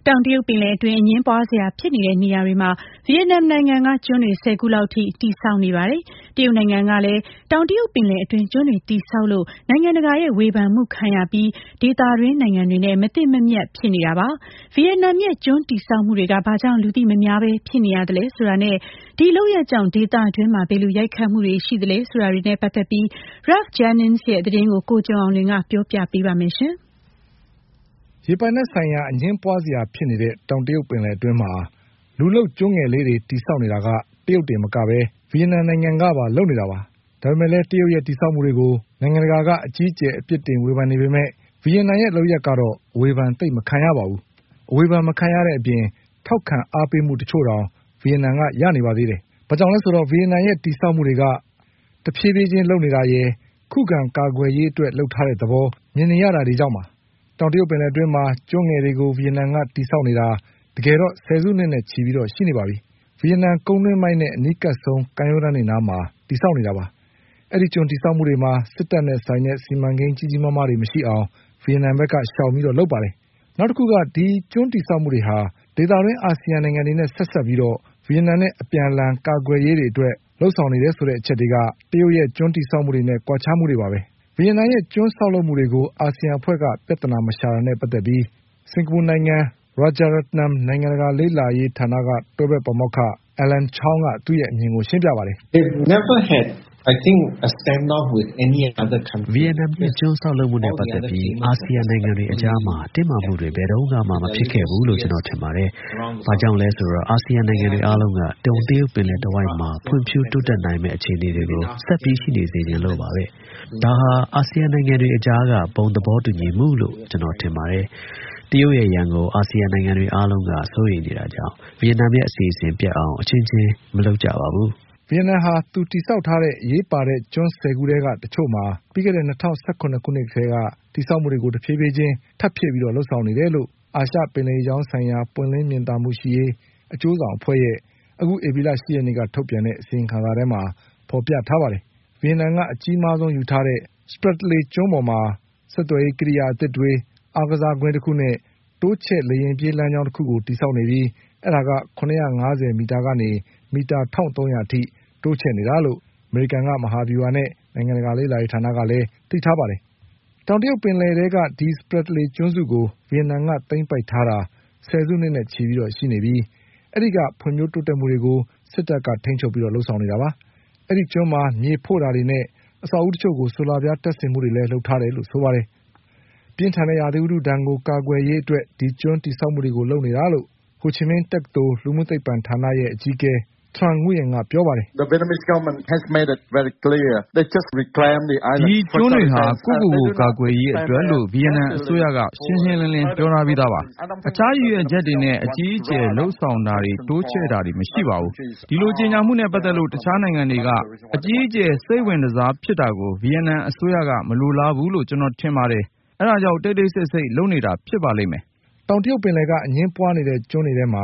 တောင်တရုတ်ပင်လယ်အတွင်းအငင်းပွားစရာဖြစ်နေတဲ့နေရာတွေမှာဗီယက်နမ်နိုင်ငံကကျွန်းတွေ10 ခုလောက်ထိတည်ဆောက်နေပါတယ်။တရုတ်နိုင်ငံကလည်းတောင်တရုတ်ပင်လယ်အတွင်းကျွန်းတွေတည်ဆောက်လို့နိုင်ငံတကာရဲ့ဝေဖန်မှုခံရပြီးဒေသတွင်းနိုင်ငံတွေနဲ့မသိမမြတ်ဖြစ်နေတာပါ။ဗီယက်နမ်ရဲ့ကျွန်းတည်ဆောက်မှုတွေကဘာကြောင့်လူသိမများပဲဖြစ်နေရတယ်လဲဆိုတာနဲ့ဒီလုပ်ရကြောင့်ဒေသတွင်းမှာဘယ်လိုရိုက်ခတ်မှုတွေရှိသလဲဆိုတာတွေနဲ့ပတ်သက်ပြီး Ralph Jennings ရဲ့သတင်းကိုကိုကျော်အောင်လွင်ကပြောပြပေးပါမယ်ရှင်။ရေပိုင်နက်ဆိုင်ရာအငင်းပွားစရာဖြစ်နေတဲ့တောင်တရုတ်ပင်လယ်အတွင်းမှာလူလုပ်ကျွန်းငယ်လေးတွေတည်ဆောက်နေတာကတရုတ်တင်မကပဲဗီယက်နမ်နိုင်ငံကပါလုပ်နေတာပါ။ဒါပေမဲ့လည်းတရုတ်ရဲ့တည်ဆောက်မှုတွေကိုနိုင်ငံတကာကအကြီးအကျယ်အပြစ်တင်ဝေဖန်နေပေမဲ့ဗီယက်နမ်ရဲ့လုပ်ရက်ကတော့အဝေဖန်သိပ်မခံရပါဘူး။အဝေဖန်မခံရတဲ့အပြင်ထောက်ခံအားပေးမှုတချို့တောင်ဗီယက်နမ်ကရနေပါသေးတယ်။ဘာကြောင့်လဲဆိုတော့ဗီယက်နမ်ရဲ့တည်ဆောက်မှုတွေကတဖြည်းဖြည်းချင်းလုပ်နေတာရယ်ခုခံကာကွယ်ရေးအတွက်လုပ်ထားတဲ့သဘောမြင်နေရတာတွေကြောင့်ပါ။တောင်တရုတ်ပင်လယ်အတွင်းမှာကျွန်းငယ်တွေကိုဗီယက်နမ်ကတည်ဆောက်နေတာတကယ်တော့ဆယ်စုနှစ်နဲ့ချီပြီးတော့ရှိနေပါပြီ။ဗီယက်နမ်ကုန်းတွင်းမိုက်နဲ့အနီးကပ်ဆုံးကမ်းရိုးတန်းတွေနားမှာတည်ဆောက်နေတာပါ။အဲဒီကျွန်းတည်ဆောက်မှုတွေမှာစစ်တပ်နဲ့ဆိုင်တဲ့စီမံကိန်းကြီးကြီးမားမားတွေမရှိအောင်ဗီယက်နမ်ဘက်ကရှောင်ပြီးတော့လုပ်ပါတယ်။နောက်တစ်ခုကဒီကျွန်းတည်ဆောက်မှုတွေဟာဒေသတွင်းအာဆီယံနိုင်ငံတွေနဲ့ဆက်ဆက်ပြီးတော့ဗီယက်နမ်နဲ့အပြန်အလှန်ကာကွယ်ရေးတွေအတွက်လှုပ်ဆောင်နေတယ်ဆိုတဲ့အချက်တွေကတရုတ်ရဲ့ကျွန်းတည်ဆောက်မှုတွေနဲ့ကွာခြားမှုတွေပါပဲ။ဗီယက်နမ်ရဲ့ကျွန်းဆောက်လုပ်မှုတွေကိုအာဆီယံအဖွဲ့ကပြဿနာမရှာတာနဲ့ပတ်သက်ပြီးစင်ကာပူနိုင်ငံ Rajaratnam နိုင်ငံတကာလေ့လာရေးဌာနကတွဲဘက်ပါမောက္ခ Alan Chong ကသူ့ရဲ့အမြင်ကိုရှင်းပြပါတယ်။ They've never had I think a standoff with any other country. ဗီယက်နမ်ရဲ့ကျွန်းဆောက်လုပ်မှုနဲ့ပတ်သက်ပြီးအာဆီယံနိုင်ငံတွေအကြားမှာတင်းမာမှုတွေဘယ်တော့မှမဖြစ်ခဲ့ဘူးလို့ကျွန်တော်ထင်ပါတယ်။ဘာကြောင့်လဲဆိုတော့အာဆီယံနိုင်ငံတွေအားလုံးကတောင်တရုတ်ပင်လယ်တဝိုက်မှာဖွံ့ဖြိုးတိုးတက်နိုင်မယ့်အခြေအနေတွေကိုဆက်ပြီးရှိနေစေခြင်းလို့ပါပဲ။ဒါဟာအာဆီယံနိုင်ငံတွေအကြားကဘုံသဘောတူညီမှုလို့ကျွန်တော်ထင်ပါတယ်။တရုတ်ရဲ့ရန်ကိုအာဆီယံနိုင်ငံတွေအားလုံးကစိုးရိမ်နေတာကြောင့်ဗီယက်နမ်ရဲ့အစီအစဉ်ပြတ်အောင်အချင်းချင်းမလုပ်ကြပါဘူး။ဗီယက်နမ်ဟာသူတည်ဆောက်ထားတဲ့အရေးပါတဲ့ကျွန်း10 ခုထဲကတချို့မှာပြီးခဲ့တဲ့2017ခုနှစ်ကတည်းကတည်ဆောက်မှုတွေကိုတဖြည်းဖြည်းချင်းထပ်ဖြည့်ပြီးတော့လှုပ်ဆောင်နေတယ်လို့အာရှပင်လယ်ကြောင်းဆိုင်ရာပွင့်လင်းမြင်သာမှုရှိရေးအကျိုးဆောင်အဖွဲ့ရဲ့အခုဧပြီလ10 ရက်နေ့ကထုတ်ပြန်တဲ့အစီရင်ခံစာထဲမှာဖော်ပြထားပါတယ်။ဗီယက်နမ်ကအကြီးမားဆုံးယူထားတဲ့ Spratly ကျွန်းပေါ်မှာဆက်သွယ်ရေးကိရိယာအသစ်တွေအားကစားကွင်းတစ်ခုနဲ့တိုးချဲ့လေယာဉ်ပြေးလမ်းကြောင်းတစ်ခုကိုတည်ဆောက်နေပြီးအဲဒါက950မီတာကနေမီတာ1300အထိတိုးချဲ့နေတာလို့အမေရိကန်ကမဟာဗျူဟာနဲ့နိုင်ငံတကာလေ့လာရေးဌာနကလည်းသိထားပါတယ်။တောင်တရုတ်ပင်လယ်ထဲကဒီ Spratly ကျွန်းစုကိုဗီယက်နမ်ကသိမ်းပိုက်ထားတာဆယ်စုနှစ်နဲ့ချီပြီးတော့ရှိနေပြီးအဲဒီကဖွံ့ဖြိုးတိုးတက်မှုတွေကိုစစ်တပ်ကထိန်းချုပ်ပြီးတော့လှုပ်ဆောင်နေတာပါ။အဲဒီကျွန်းမှာမြေဖို့တာတွေနဲ့အဆောက်အဦတချို့ကိုဆိုလာပြားတပ်ဆင်မှုတွေလည်းလုပ်ထားတယ်လို့ဆိုပါတယ်။ပြင်းထန်တဲ့ရာသီဥတုဒဏ်ကိုကာကွယ်ရေးအတွက်ဒီကျွန်းတည်ဆောက်မှုတွေကိုလုပ်နေတာလို့ဟိုချီမင်းတက္ကသိုလ်လူမှုသိပ္ပံဌာနရဲ့အကြီးအကဲTran Nguyen ကပြောပါတယ်။ The Vietnamese government has made it very clear they just reclaim the island. ဒီကျွန်းတွေဟာကိုကာကွယ်ရေးအတွက်လို့ဗီယက်နမ်အစိုးရကရှင်းရှင်းလင်းလင်းပြောထားပြီးသားပါ။အခြားရည်ရွယ်ချက်တွေနဲ့အကြီးအကျယ်လှုပ်ဆောင်တာတွေတိုးချဲ့တာတွေမရှိပါဘူး။ဒီလိုကြေညာမှုနဲ့ပတ်သက်လို့တခြားနိုင်ငံတွေကအကြီးအကျယ်စိတ်ဝင်စားဖြစ်တာကိုဗီယက်နမ်အစိုးရကမလိုလားဘူးလို့ကျွန်တော်ထင်ပါတယ်။အဲဒါကြောင့်တိတ်တိတ်ဆိတ်ဆိတ်လုပ်နေတာဖြစ်ပါလိမ့်မယ်။တောင်တရုတ်ပင်လယ်ကအငင်းပွားနေတဲ့ကျွန်းတွေထဲမှာ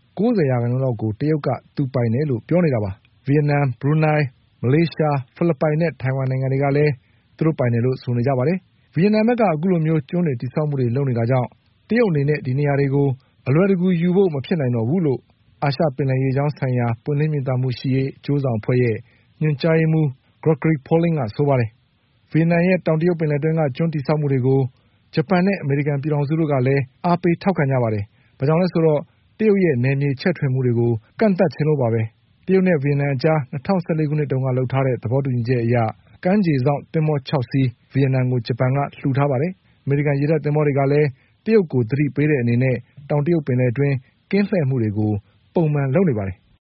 90%လောက်ကိုတရုတ်ကသူပိုင်တယ်လို့ပြောနေတာပါ။ဗီယက်နမ်၊ဘရူနိုင်း၊မလေးရှား၊ဖိလစ်ပိုင်နဲ့ထိုင်ဝမ်နိုင်ငံတွေကလည်းသူတို့ပိုင်တယ်လို့ဆိုနေကြပါတယ်။ဗီယက်နမ်ဘက်ကအခုလိုမျိုးကျွန်းတွေတည်ဆောက်မှုတွေလုပ်နေတာကြောင့်တရုတ်အနေနဲ့ဒီနေရာတွေကိုအလွယ်တကူယူဖို့မဖြစ်နိုင်တော့ဘူးလို့အာရှပင်လယ်ရေကြောင်းဆိုင်ရာပွင့်လင်းမြင်သာမှုရှိရေးအကျိုးဆောင်အဖွဲ့ရဲ့ညွှန်ကြားရေးမှူး Gregory Poling ကဆိုပါတယ်။ဗီယက်နမ်ရဲ့တောင်တရုတ်ပင်လယ်တွင်းကကျွန်းတည်ဆောက်မှုတွေကိုဂျပန်နဲ့အမေရိကန်ပြည်ထောင်စုတို့ကလည်းအားပေးထောက်ခံကြပါတယ်။ဘာကြောင့်လဲဆိုတော့တရုတ်ရဲ့နယ်မြေချဲ့ထွင်မှုတွေကိုကန့်သတ်ခြင်းလို့ပါပဲ။တရုတ်နဲ့ဗီယက်နမ်အကြား2014ခုနှစ်တုန်းကလုပ်ထားတဲ့သဘောတူညီချက်အရကမ်းခြေစောင့်သင်္ဘော6စီးဗီယက်နမ်ကိုဂျပန်ကလှူထားပါတယ်။အမေရိကန်ရေတပ်သင်္ဘောတွေကလည်းတရုတ်ကိုသတိပေးတဲ့အနေနဲ့တောင်တရုတ်ပင်လယ်အတွင်းကင်းလှည့်မှုတွေကိုပုံမှန်လုပ်နေပါတယ်